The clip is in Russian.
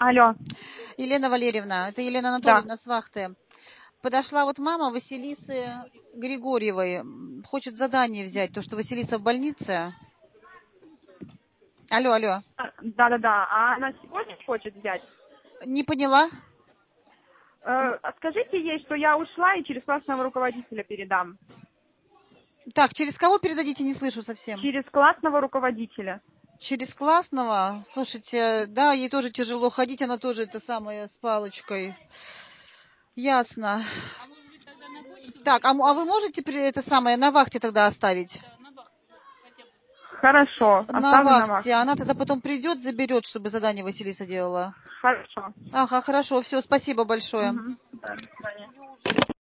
Алло, Елена Валерьевна, это Елена да. Анатольевна с вахты. Подошла вот мама Василисы Григорьевой. Хочет задание взять, то, что Василиса в больнице. Алло, алло. Да-да-да. А она сегодня хочет взять? Не поняла? Скажите ей, что я ушла и через классного руководителя передам. Так, через кого передадите, не слышу совсем. Через классного руководителя. Через классного? Слушайте, да, ей тоже тяжело ходить, она тоже это самое с палочкой. Ясно. Так, а вы можете это самое на вахте тогда оставить? Хорошо, На оставлю на вахте. вахте. Она тогда потом придет, заберет, чтобы задание Василиса делала. Хорошо. Ага, хорошо, все, спасибо большое. Угу. Да, до свидания.